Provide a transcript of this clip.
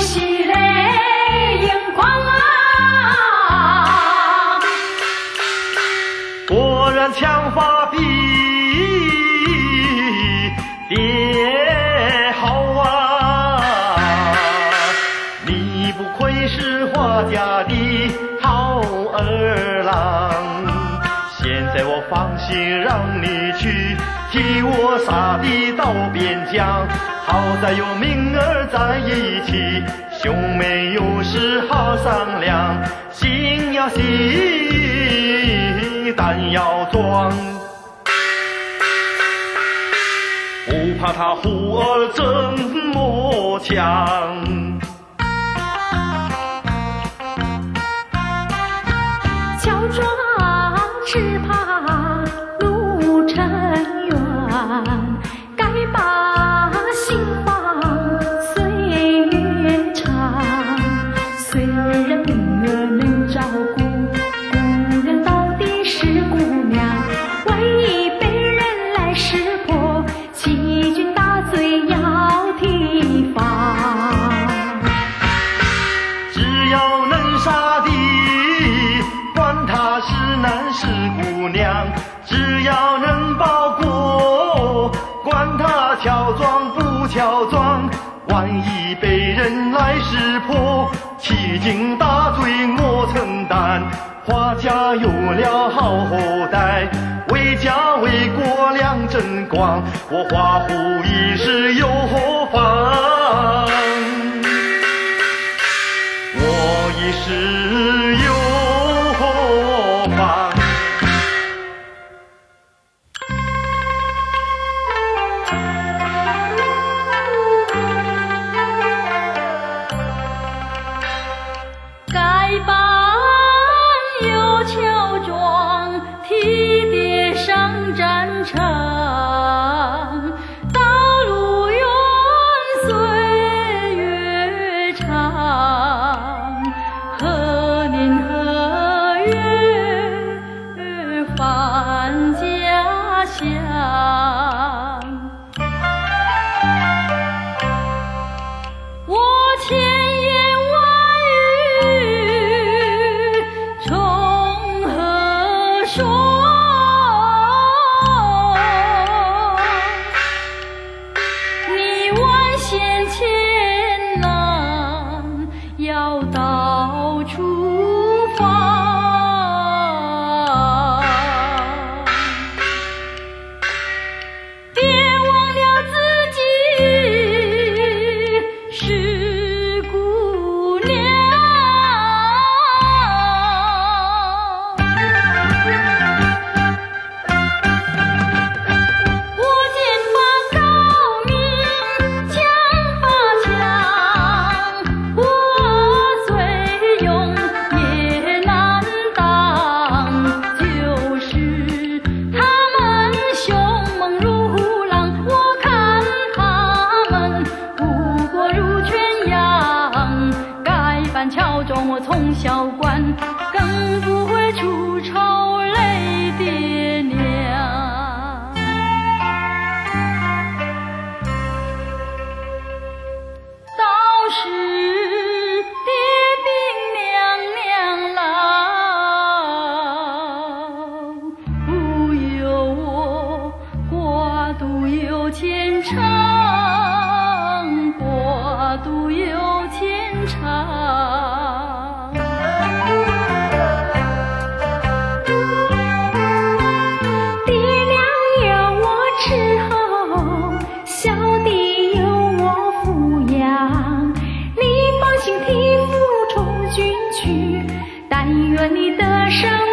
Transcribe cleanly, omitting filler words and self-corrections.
喜泪盈眶啊！ 果然强发比爹好啊！你不愧是华家的好儿郎，现在我放心让你去替我杀敌到边疆。好在有明儿在一起，兄妹有事好商量，心要细，胆要壮，不怕他虎儿怎么强。 乔装只怕路程远，该把心放岁月长。虽然明儿能照顾，姑娘到底是姑娘，万一被人来识破，欺君大罪要提防。 只要能杀敌，管他是男是姑娘，只要能保国，管他乔装不乔装，万一被人来识破，欺君大罪我承担。华家有了好后代，为家为国两争光，我华虎一时有何妨？我一时有何妨？ 该办有乔装，替爹上战场。道路远，岁月长，何年何月返家乡？我千言万语从何说？你万险千难要到处放，别忘了自己是姑娘。我剑法高明，枪法强，我虽勇也难当，就是他们凶猛如狼，我看他们不过如犬羊。该办乔装我从小惯，更不会出丑累爹娘。倒是爹病娘娘老，不由我寡独有牵肠，寡独有牵肠。爹娘有我伺候，小弟有我抚养，你放心替父充军去，但愿你的生